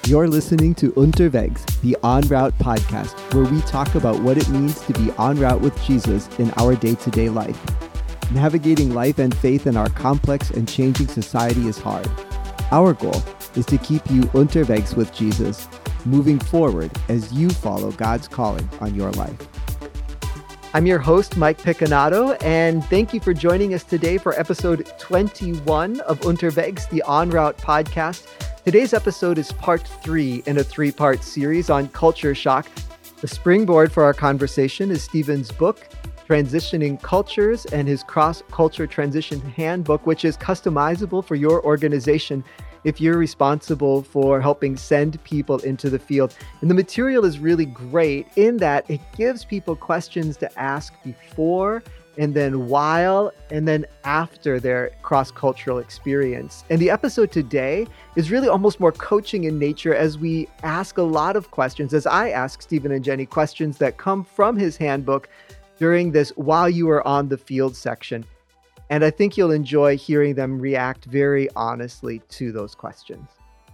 You're listening to Unterwegs, the En Route podcast, where we talk about what it means to be en route with Jesus in our day-to-day life. Navigating life and faith in our complex and changing society is hard. Our goal is to keep you unterwegs with Jesus, moving forward as you follow God's calling on your life. I'm your host, Mike Picanato, and thank you for joining us today for episode 21 of Unterwegs, the En Route podcast. Today's episode is part 3 in a 3-part series on culture shock. The springboard for our conversation is Stephen's book, Transitioning Cultures, and his cross-culture transition handbook, which is customizable for your organization if you're responsible for helping send people into the field. And the material is really great in that it gives people questions to ask before and then while and then after their cross-cultural experience. And the episode today is really almost more coaching in nature as we ask a lot of questions, as I ask Stephen and Jenny questions that come from his handbook during this while you are on the field section. And I think you'll enjoy hearing them react very honestly to those questions.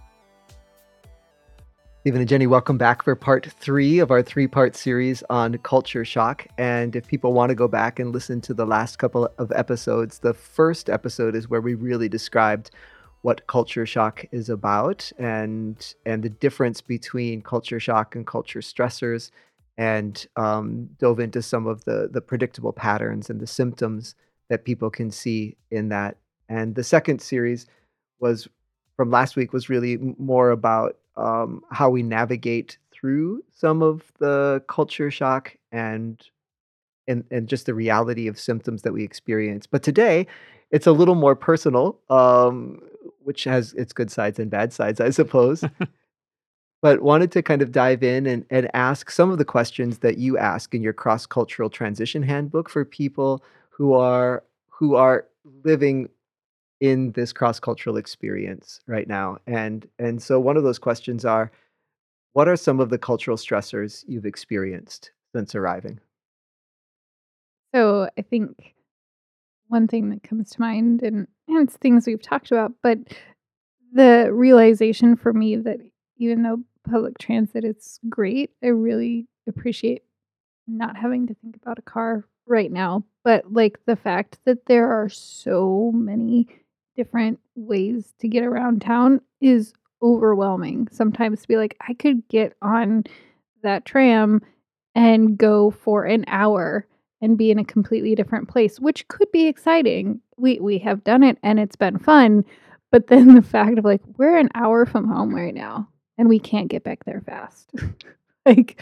Stephen and Jenny, welcome back for part 3 of our 3-part series on culture shock. And if people want to go back and listen to the last couple of episodes, the first episode is where we really described what culture shock is about and the difference between culture shock and culture stressors, and dove into some of the predictable patterns and the symptoms that people can see in that. And the second series was from last week was really more about how we navigate through some of the culture shock and just the reality of symptoms that we experience. But today, it's a little more personal, which has its good sides and bad sides, I suppose. But wanted to kind of dive in and ask some of the questions that you ask in your cross-cultural transition handbook for people who are living in this cross-cultural experience right now. And so one of those questions are, what are some of the cultural stressors you've experienced since arriving? So I think one thing that comes to mind, and it's things we've talked about, but the realization for me that even though public transit is great, I really appreciate not having to think about a car right now. But like the fact that there are so many different ways to get around town is overwhelming. Sometimes to be like, I could get on that tram and go for an hour and be in a completely different place, which could be exciting. We have done it and it's been fun. But then the fact of like, we're an hour from home right now and we can't get back there fast. Like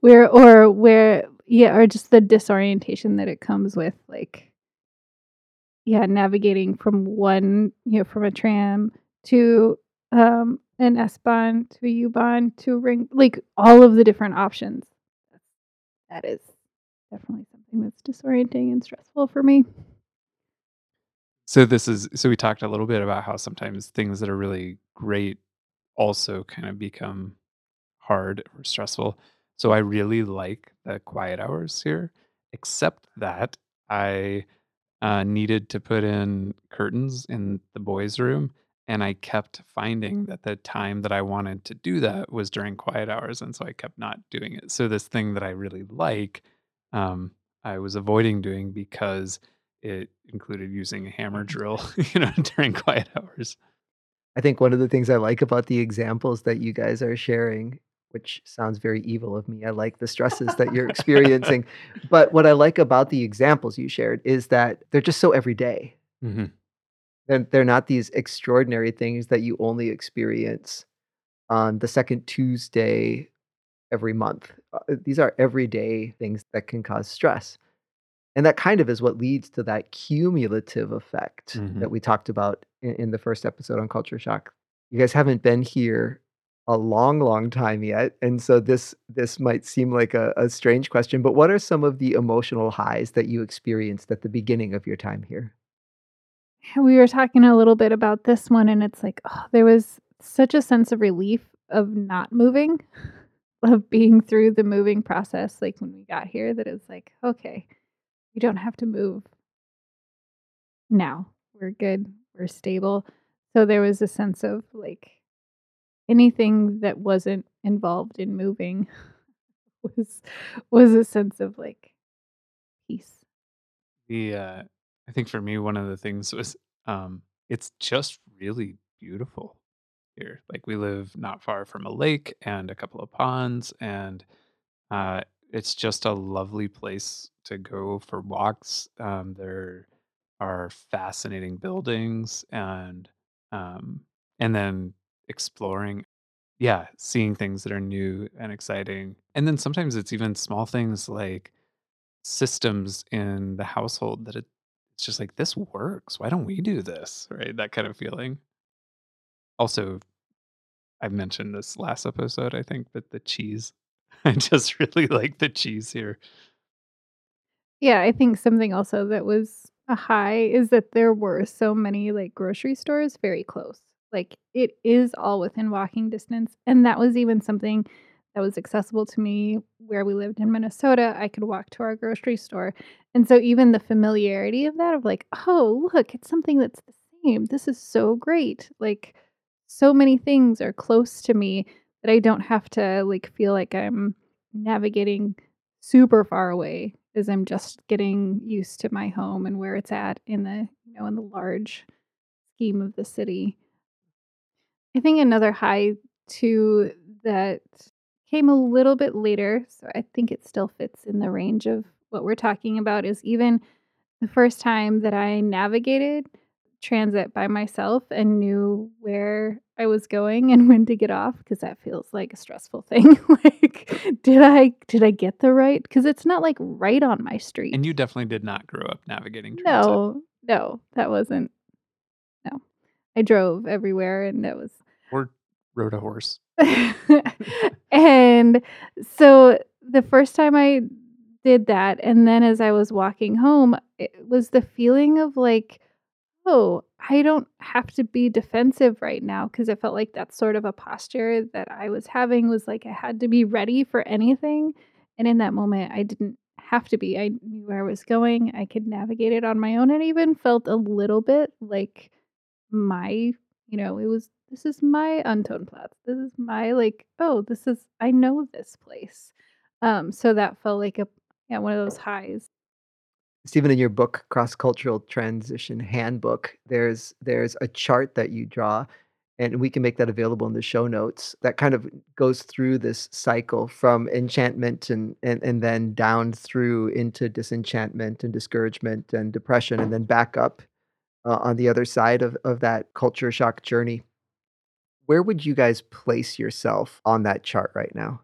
or just the disorientation that it comes with, like, navigating from from a tram to an S-Bahn to a U-Bahn to a ring, like all of the different options. That is definitely something that's disorienting and stressful for me. So we talked a little bit about how sometimes things that are really great also kind of become hard or stressful. So I really like the quiet hours here, except that I needed to put in curtains in the boys' room, and I kept finding that the time that I wanted to do that was during quiet hours, and so I kept not doing it. So this thing that I really like, um, I was avoiding doing because it included using a hammer drill, during quiet hours. I think one of the things I like about the examples that you guys are sharing, which sounds very evil of me, I like the stresses that you're experiencing. But what I like about the examples you shared is that they're just so everyday. Mhm. And they're not these extraordinary things that you only experience on the second Tuesday every month. These are everyday things that can cause stress. And that kind of is what leads to that cumulative effect Mhm. that we talked about in the first episode on culture shock. You guys haven't been here a long, long time yet, and so this might seem like a strange question, but what are some of the emotional highs that you experienced at the beginning of your time here? We were talking a little bit about this one, and it's like, oh, there was such a sense of relief of not moving, of being through the moving process. Like when we got here, that it's like, okay, we don't have to move now. We're good. We're stable. So there was a sense of like anything that wasn't involved in moving was was a sense of like peace. The I think for me, one of the things was it's just really beautiful here. Like we live not far from a lake and a couple of ponds, and uh, it's just a lovely place to go for walks. There are fascinating buildings, um, and then exploring. Yeah, seeing things that are new and exciting. And then sometimes it's even small things like systems in the household that it's just like, "This works. Why don't we do this?" Right? That kind of feeling. Also, I mentioned this last episode, I think, but the cheese. I just really like the cheese here. Yeah, I think something also that was a high is that there were so many, like, grocery stores very close. Like, it is all within walking distance, and that was even something that was accessible to me where we lived in Minnesota. I could walk to our grocery store, and so even the familiarity of that, of like, "Oh, look, it's something that's the same. This is so great." Like, so many things are close to me that I don't have to, like, feel like I'm navigating super far away as I'm just getting used to my home and where it's at in the, in the large scheme of the city. I think another high too that came a little bit later, so I think it still fits in the range of what we're talking about, is even the first time that I navigated transit by myself and knew where I was going and when to get off, because that feels like a stressful thing. Like, did I get the right? Because it's not, like, right on my street. And you definitely did not grow up navigating transit No, no, that wasn't no. I drove everywhere, and that was or rode a horse. and so the first time I did that, and then as I was walking home, it was the feeling of like, "Oh, I don't have to be defensive right now," because I felt like that's sort of a posture that I was having, was like I had to be ready for anything, and in that moment, I didn't have to be. I knew where I was going, I could navigate it on my own, and even felt a little bit like my it was, "This is my Antonplatz. This is my, like, oh, this is I know this place." So that felt like a yeah, one of those highs. Stephen, in your book, Cross Cultural Transition Handbook, there's a chart that you draw, and we can make that available in the show notes, that kind of goes through this cycle from enchantment and then down through into disenchantment and discouragement and depression, and then back up, on the other side of that culture shock journey. Where would you guys place yourself on that chart right now?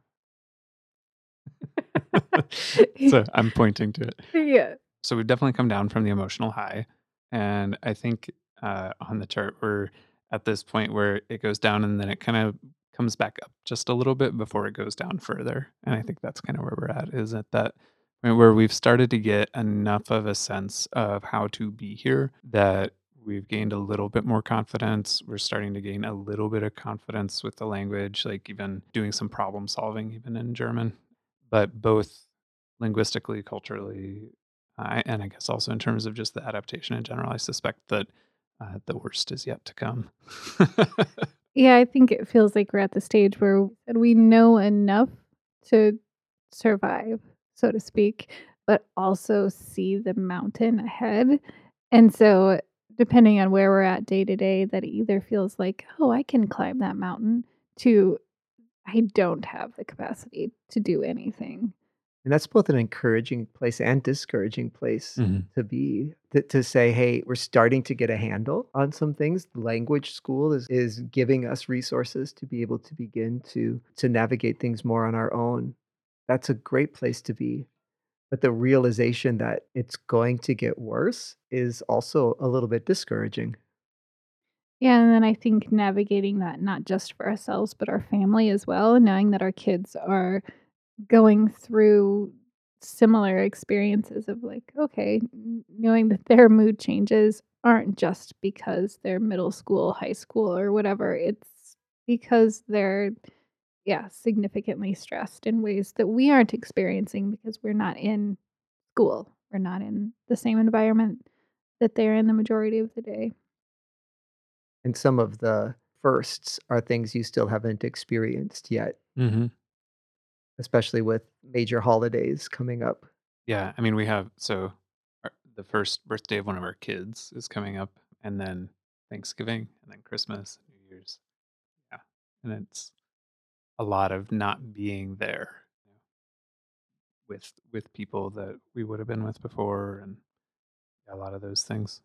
So I'm pointing to it. Yeah. So we've definitely come down from the emotional high, and I think on the chart we're at this point where it goes down and then it kind of comes back up just a little bit before it goes down further. And I think that's kind of where we're at, is at that point where we've started to get enough of a sense of how to be here that we've gained a little bit more confidence. We're starting to gain a little bit of confidence with the language, like even doing some problem solving, even in German, but both linguistically, culturally, and I guess also in terms of just the adaptation in general, I suspect that the worst is yet to come. Yeah, I think it feels like we're at the stage where we know enough to survive, so to speak, but also see the mountain ahead. And so, depending on where we're at day to day, that either feels like, "Oh, I can climb that mountain," to, "I don't have the capacity to do anything." And that's both an encouraging place and discouraging place Mhm. to be. To say, "Hey, we're starting to get a handle on some things." The language school is giving us resources to be able to begin to navigate things more on our own. That's a great place to be. But the realization that it's going to get worse is also a little bit discouraging. Yeah, and then I think navigating that not just for ourselves, but our family as well, and knowing that our kids are going through similar experiences of like, okay, knowing that their mood changes aren't just because they're middle school, high school, or whatever. It's because they're, yeah, significantly stressed in ways that we aren't experiencing because we're not in school. We're not in the same environment that they're in the majority of the day. And some of the firsts are things you still haven't experienced yet, Hmm. especially with major holidays coming up. Yeah, I mean, we have the first birthday of one of our kids is coming up, and then Thanksgiving, and then Christmas, New Year's. Yeah, and it's a lot of not being there, with people that we would have been with before, and yeah, a lot of those things.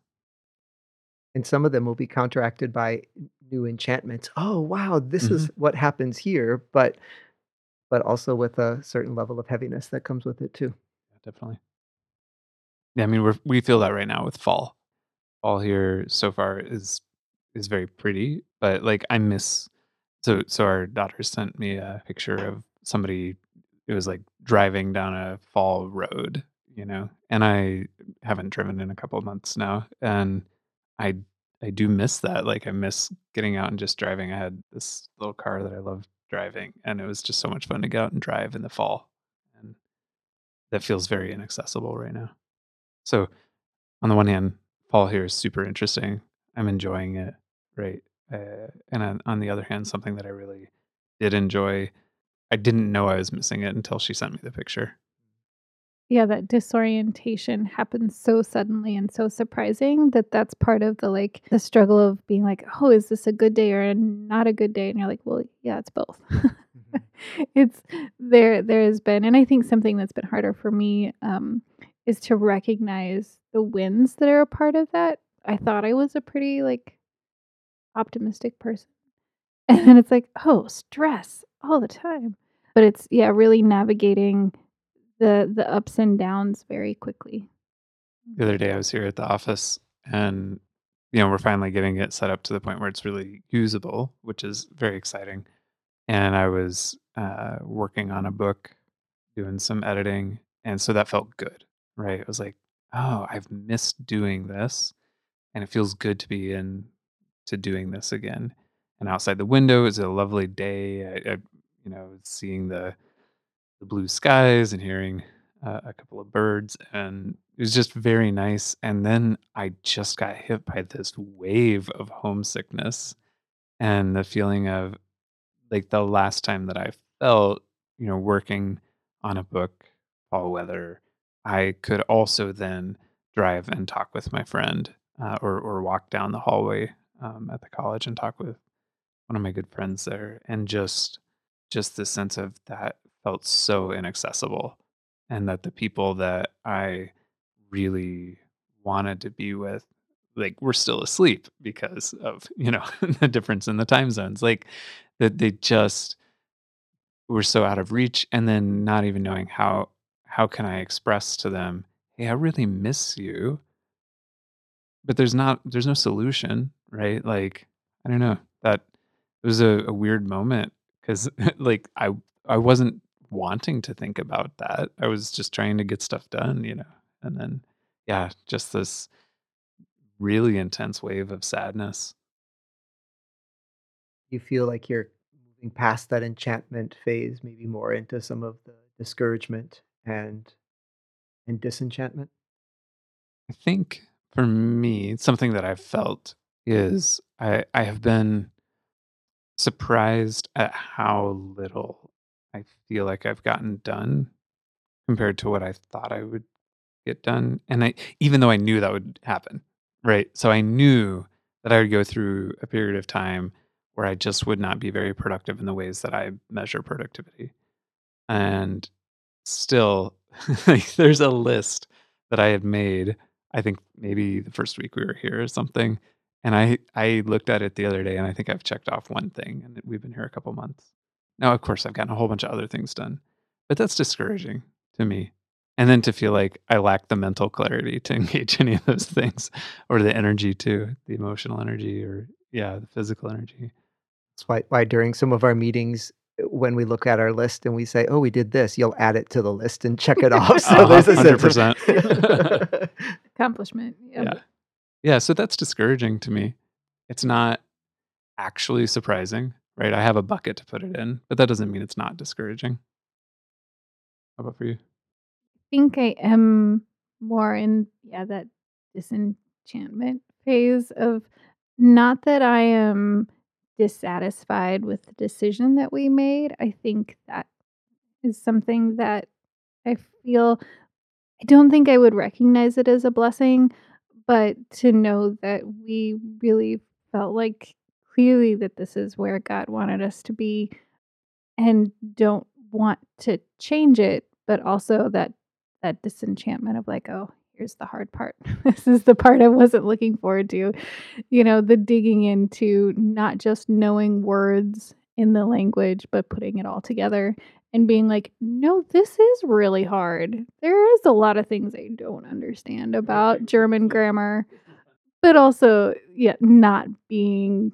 And some of them will be counteracted by new enchantments. Oh, wow, this Hmm. is what happens here, but also with a certain level of heaviness that comes with it too. Yeah, definitely. Yeah, I mean, we feel that right now with fall. Fall here so far is very pretty, but like I miss. So our daughter sent me a picture of somebody. It was like driving down a fall road, and I haven't driven in a couple of months now, and I I do miss that. Like I miss getting out and just driving. I had this little car that I loved driving, and it was just so much fun to get out and drive in the fall, and that feels very inaccessible right now. So on the one hand, fall here is super interesting. I'm enjoying it, right? And on the other hand, something that I really did enjoy, I didn't know I was missing it until she sent me the picture. Yeah, that disorientation happens so suddenly and so surprising that that's part of the, like, the struggle of being like, "Oh, is this a good day or not a good day?" And you're like, "Well, yeah, it's both." Mhm. It's there has been, and I think something that's been harder for me, is to recognize the wins that are a part of that. I thought I was a pretty, like, optimistic person, and then it's like, "Oh, stress all the time." But it's, yeah, really navigating the ups and downs very quickly. The other day I was here at the office and we're finally getting it set up to the point where it's really usable, which is very exciting. And I was working on a book, doing some editing, and so that felt good, right? It was like, oh, I've missed doing this, and it feels good to be in to doing this again. And outside the window is a lovely day. Seeing the blue skies and hearing a couple of birds, and it was just very nice. And then I just got hit by this wave of homesickness and the feeling of like the last time that I felt, working on a book, fall weather, I could also then drive and talk with my friend, or walk down the hallway at the college and talk with one of my good friends there, and just the sense of that felt so inaccessible, and that the people that I really wanted to be with, like, were still asleep because of, the difference in the time zones, like, that they just were so out of reach, and then not even knowing how can I express to them, "Hey, I really miss you," but there's no solution, right? Like, I don't know, that was a weird moment because like, I wasn't wanting to think about that. I was just trying to get stuff done, and then, yeah, just this really intense wave of sadness. You feel like you're moving past that enchantment phase, maybe more into some of the discouragement and disenchantment? I think for me, something that I've felt is I have been surprised at how little I feel like I've gotten done compared to what I thought I would get done, and I even though I knew that would happen, right? So I knew that I would go through a period of time where I just would not be very productive in the ways that I measure productivity. And still, like, there's a list that I had made, I think maybe the first week we were here or something, and I looked at it the other day, and I think I've checked off one thing, and we've been here a couple months. Now, of course, I've gotten a whole bunch of other things done, but that's discouraging to me. And then to feel like I lack the mental clarity to engage any of those things, or the energy too, the emotional energy, or yeah, the physical energy. That's why during some of our meetings, when we look at our list and we say, "Oh, we did this," you'll add it to the list and check it off. So Uh-huh, there's a sense of 100%. Accomplishment, yeah. Yeah. Yeah, so that's discouraging to me. It's not actually surprising, right? I have a bucket to put it in, but that doesn't mean it's not discouraging. How about for you? Think I am more in, yeah, that disenchantment phase of, not that I am dissatisfied with the decision that we made. I think that is something that I feel I don't think I would recognize it as a blessing, but to know that we really felt like clearly that this is where God wanted us to be and don't want to change it, but also that disenchantment of like, "Oh, here's the hard part. This is the part I wasn't looking forward to." The digging into not just knowing words in the language, but putting it all together and being like, "No, this is really hard. There is a lot of things I don't understand about German grammar." But also, yeah, not being,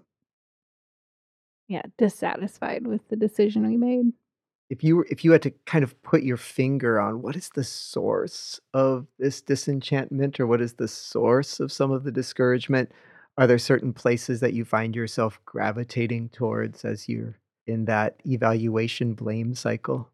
yeah, dissatisfied with the decision we made. If you had to kind of put your finger on what is the source of this disenchantment or what is the source of some of the discouragement, are there certain places that you find yourself gravitating towards as you're in that evaluation blame cycle?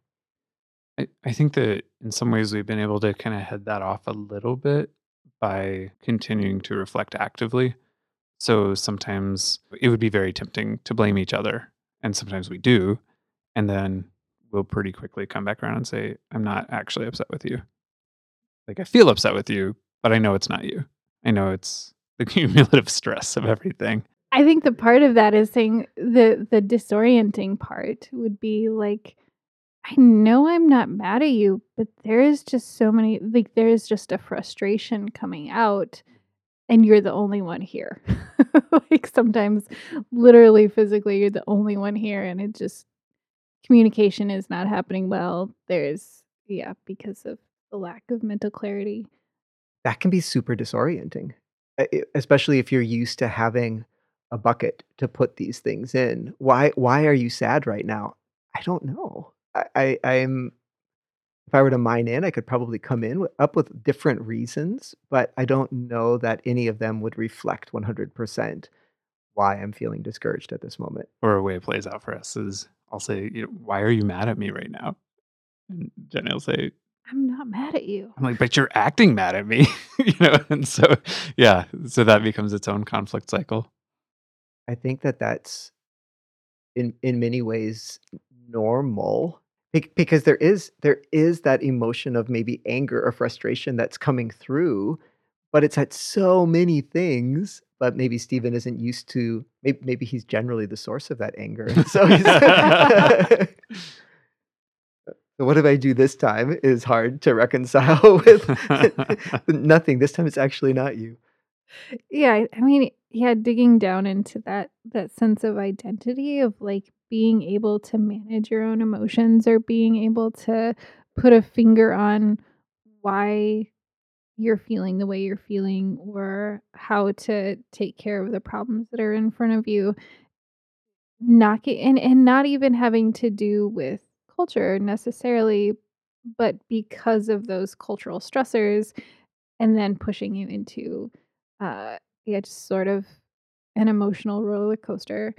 I think that in some ways we've been able to kind of head that off a little bit by continuing to reflect actively. So sometimes it would be very tempting to blame each other, and sometimes we do, and then we'll pretty quickly come back around and say, "I'm not actually upset with you. Like I feel upset with you, but I know it's not you. I know it's the cumulative stress of everything." I think the part of that is saying the disorienting part would be like, I know I'm not mad at you, but there is just so many like there is just a frustration coming out and you're the only one here. Like sometimes literally physically you're the only one here and it just communication is not happening well. There's yeah, because of the lack of mental clarity. That can be super disorienting, especially if you're used to having a bucket to put these things in. Why are you sad right now? I don't know. I'm if I were to mine in, I could probably come in up with different reasons, but I don't know that any of them would reflect 100% why I'm feeling discouraged at this moment. Or a way it plays out for us is I'll say, "Why are you mad at me right now?" And Jenny will say, I'm not mad at you. I'm like, "But you're acting mad at me," And so, yeah, so that becomes its own conflict cycle. I think that that's in many ways normal because there is that emotion of maybe anger or frustration that's coming through, but it's at so many things. But maybe Stephen isn't used to. Maybe he's generally the source of that anger, and so he's. So what did I do this time is hard to reconcile with nothing. This time it's actually not you. Yeah, I mean, yeah, digging down into that sense of identity of like being able to manage your own emotions or being able to put a finger on why you're feeling the way you're feeling or how to take care of the problems that are in front of you. Not get, and not even having to do with culture necessarily, but because of those cultural stressors and then pushing you into yeah, just sort of an emotional roller coaster.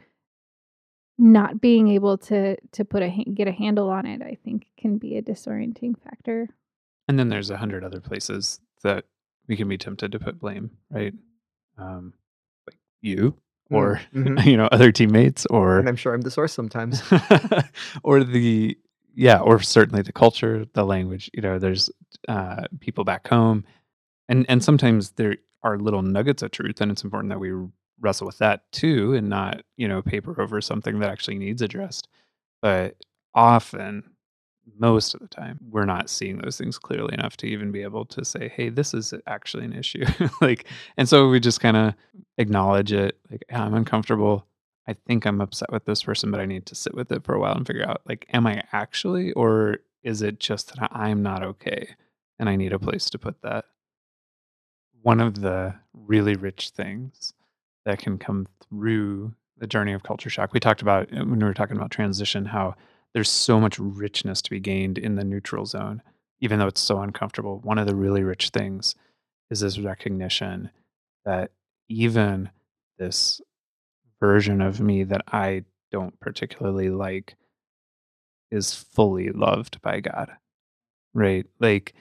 Not being able to put get a handle on it, I think, can be a disorienting factor. And then there's 100 other places that we can be tempted to put blame, right? Um, like you or, Mhm. other teammates And or I'm sure I'm the source sometimes. or yeah, or certainly the culture, the language, there's, people back home. And sometimes there are little nuggets of truth, and it's important that we wrestle with that too and not, paper over something that actually needs addressed. But often, most of the time, we're not seeing those things clearly enough to even be able to say, "Hey, this is actually an issue." Like, and so we just kinda acknowledge it, like, "Yeah, I'm uncomfortable. I think I'm upset with this person, but I need to sit with it for a while and figure out, like, am I actually, or is it just that I'm not okay, and I need a place to put that?" One of the really rich things that can come through the journey of culture shock, we talked about when we were talking about transition, how there's so much richness to be gained in the neutral zone, even though it's so uncomfortable. One of the really rich things is this recognition that even this version of me that I don't particularly like is fully loved by God, right? Like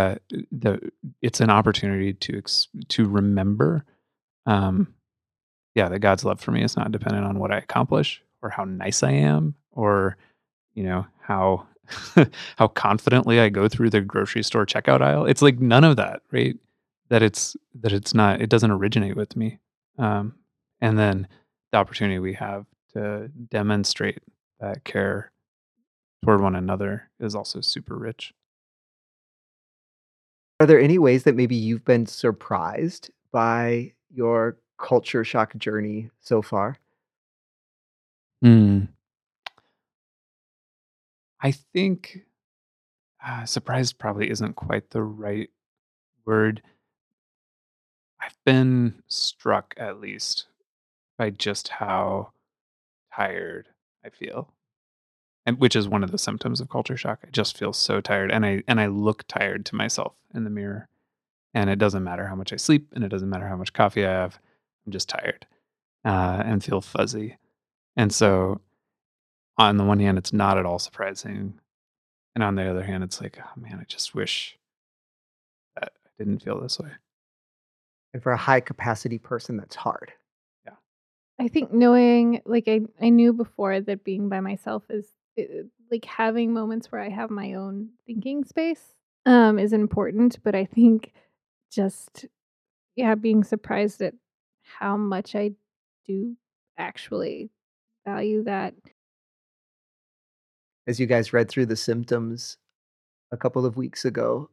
the it's an opportunity to remember, um, yeah, that God's love for me is not dependent on what I accomplish or how nice I am or, how how confidently I go through the grocery store checkout aisle. It's like none of that, right? That it's not it doesn't originate with me. Um, and then the opportunity we have to demonstrate that care toward one another is also super rich. Are there any ways that maybe you've been surprised by your culture shock journey so far? Mm. I think surprised probably isn't quite the right word. I've been struck at least by just how tired I feel. And which is one of the symptoms of culture shock. I just feel so tired and I look tired to myself in the mirror. And it doesn't matter how much I sleep and it doesn't matter how much coffee I have. I'm just tired and feel fuzzy. And so on the one hand, it's not at all surprising. And on the other hand, it's like, oh man, I just wish that I didn't feel this way. And for a high capacity person, that's hard. Yeah. I think knowing, like, I knew before that being by myself is like having moments where I have my own thinking space is important, but I think just, yeah, being surprised at how much I do actually value that. As you guys read through the symptoms a couple of weeks ago,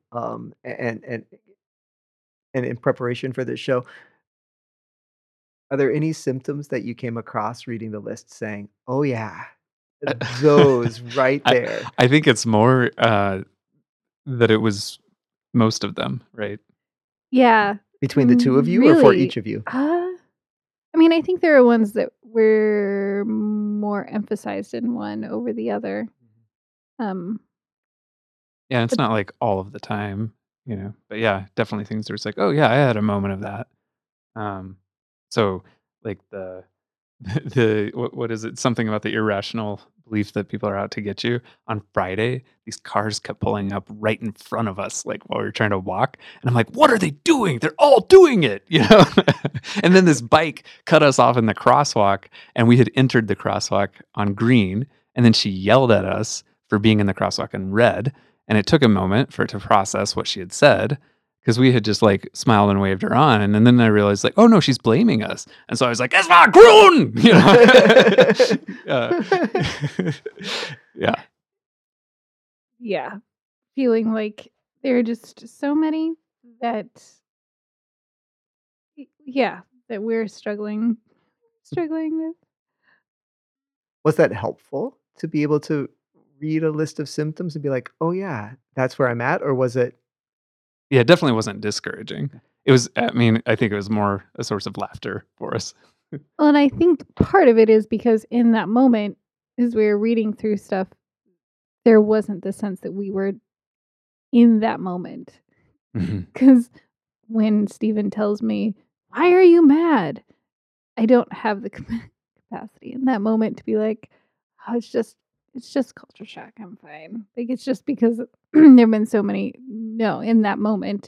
and in preparation for this show, are there any symptoms that you came across reading the list saying, "Oh, yeah, those right I there." I think it's more that it was most of them, right? Yeah, Between the 2 of you or for really. each of you? I mean, I think there are ones that were more emphasized in one over the other. Um, Yeah, it's but not like all of the time, but yeah, definitely things where it's like, "Oh, yeah, I had a moment of that." Um, so, like, the what is it? Something about the irrational belief that people are out to get you. On Friday, these cars kept pulling up right in front of us, like, while we were trying to walk, and I'm like, "What are they doing? They're all doing it," you know? And then this bike cut us off in the crosswalk, and we had entered the crosswalk on green, and then she yelled at us for being in the crosswalk in red, and it took a moment for her to process what she had said, because we had just, like, smiled and waved her on, and then I realized, like, "Oh, no, she's blaming us." And so I was like, "It's not grown!" You know? Yeah. yeah, feeling like there are just so many that, yeah, that we're struggling with. Was that helpful to be able to read a list of symptoms and be like, "Oh, yeah, that's where I'm at," or was it Yeah, it definitely wasn't discouraging. It was I mean, I think it was more a source of laughter for us. Well, and I think part of it is because in that moment, as we were reading through stuff, there wasn't the sense that we were in that moment. Mhm. Because when Stephen tells me, "Why are you mad?" I don't have the capacity in that moment to be like, "Oh, it's just culture shock. I'm fine." Like, it's just because there've been so many. No, in that moment,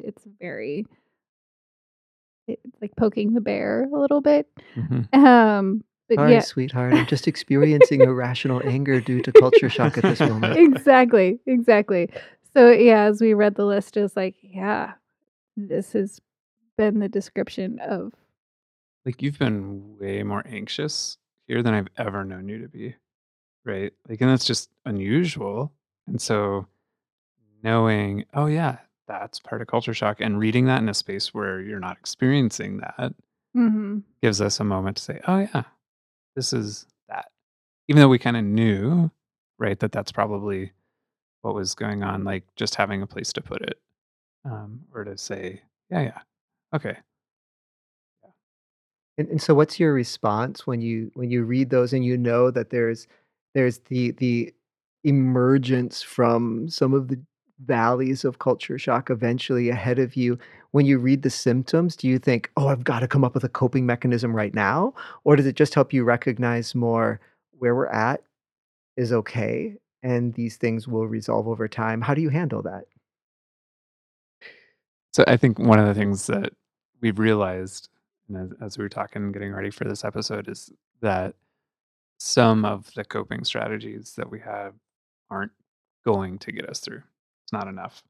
it's like poking the bear a little bit. Mhm. But "Sorry, yeah. sweetheart, I'm just experiencing irrational anger due to culture shock at this moment." Exactly, exactly. So, yeah, as we read the list, it was like, yeah, this has been the description of. Like, you've been way more anxious here than I've ever known you to be, right? Like, and that's just unusual, and so knowing, "Oh, yeah, that's part of culture shock," and reading that in a space where you're not experiencing that Mhm. gives us a moment to say, "Oh, yeah, this is that." Even though we kinda knew, right, that that's probably what was going on, like, just having a place to put it, or to say, "Yeah, yeah, okay." And so what's your response when you read those and you know that there's the emergence from some of the valleys of culture shock eventually ahead of you? When you read the symptoms, do you think, "Oh, I've gotta come up with a coping mechanism right now?" Or does it just help you recognize more where we're at is okay, and these things will resolve over time? How do you handle that? So, I think one of the things that we've realized and as we were talking, getting ready for this episode, is that some of the coping strategies that we have aren't going to get us through. It's not enough.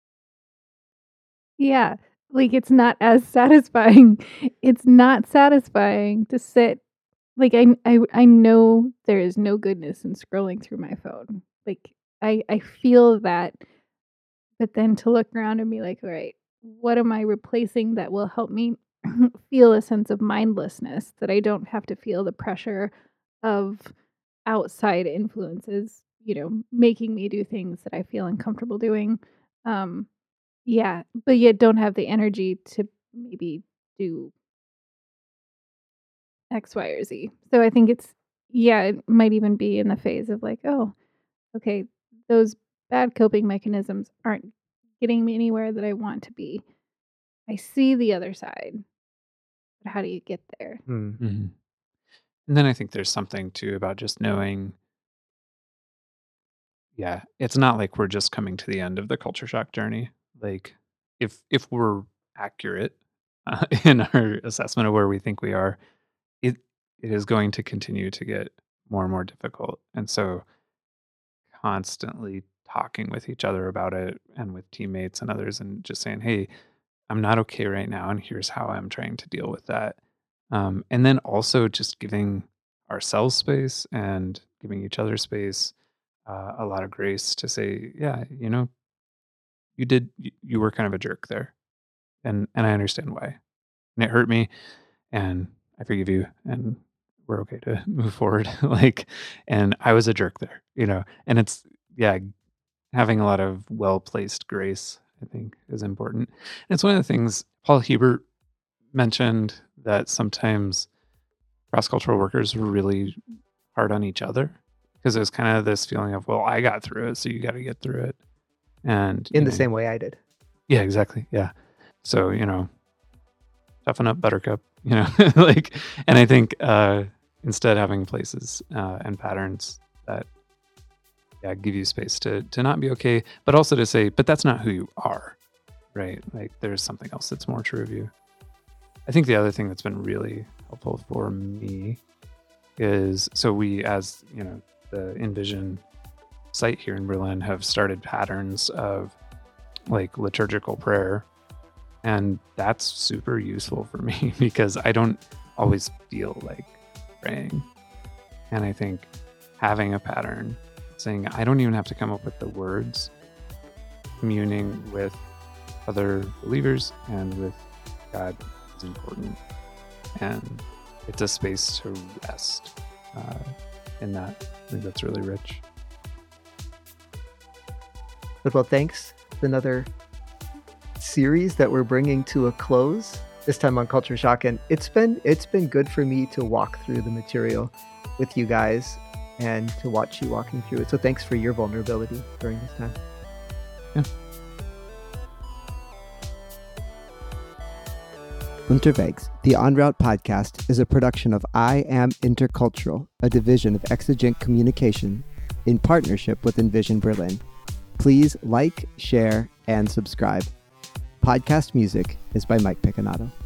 Yeah. Like, it's not as satisfying. It's not satisfying to sit. Like, I know there is no goodness in scrolling through my phone. Like, I feel that, but then to look around and be like, all right, what am I replacing that will help me feel a sense of mindlessness, that I don't have to feel the pressure of outside influences, making me do things that I feel uncomfortable doing. Yeah, but yet don't have the energy to maybe do X, Y, or Z. So I think it might even be in the phase of like, oh, okay, those bad coping mechanisms aren't getting me anywhere that I want to be. I see the other side, but how do you get there? Mm-hmm. And then I think there's something too about just knowing, it's not like we're just coming to the end of the culture shock journey. Like if we're accurate in our assessment of where we think we are, it is going to continue to get more and more difficult. And so constantly talking with each other about it and with teammates and others and just saying, hey, I'm not okay right now, and here's how I'm trying to deal with that. And then also just giving ourselves space and giving each other space, a lot of grace to say, yeah, you were kind of a jerk there, and I understand why, and it hurt me, and I forgive you, and we're okay to move forward. And I was a jerk there, and it's having a lot of well-placed grace, I think, is important. And it's one of the things Paul Hebert mentioned, that sometimes cross-cultural workers were really hard on each other because it was kind of this feeling of, well, I got through it, so you got to get through it. And in the same way I did. Yeah, exactly. Yeah. So, toughen up, buttercup, and I think instead having places and patterns that give you space to not be okay, but also to say, but that's not who you are, right? Like there's something else that's more true of you. I think the other thing that's been really helpful for me is, so we, as the Envision site here in Berlin, have started patterns of like liturgical prayer, and that's super useful for me because I don't always feel like praying. And I think having a pattern saying I don't even have to come up with the words, communing with other believers and with God is important, and it's a space to rest in that. I think that's really rich. But well, thanks. It's another series that we're bringing to a close, this time on Culture Shock, and it's been good for me to walk through the material with you guys and to watch you walking through it. So thanks for your vulnerability during this time. Yeah. Unterwegs, the En Route podcast, is a production of I Am Intercultural, a division of Exigent Communication, in partnership with Envision Berlin. Please like, share, and subscribe. Podcast music is by Mike Picconato.